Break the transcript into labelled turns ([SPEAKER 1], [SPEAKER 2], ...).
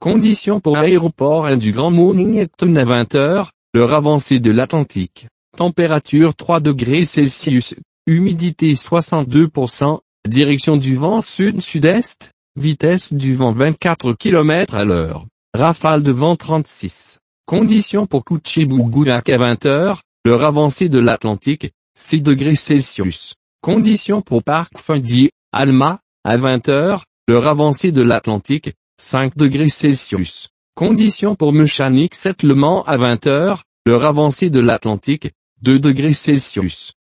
[SPEAKER 1] Conditions pour aéroport 1 du Grand Mornington à 20h, l'heure avancée de l'Atlantique. Température 3 degrés Celsius, humidité 62%, direction du vent sud-sud-est, vitesse du vent 24 km à l'heure, rafale de vent 36. Conditions pour Kutchebuguak à 20h, l'heure avancée de l'Atlantique, 6 degrés Celsius. Conditions pour Park Fundy, Alma, à 20h, l'heure avancée de l'Atlantique, 5 degrés Celsius. Conditions pour Mechanic Settlement à 20h, l'heure avancée de l'Atlantique, 2 degrés Celsius.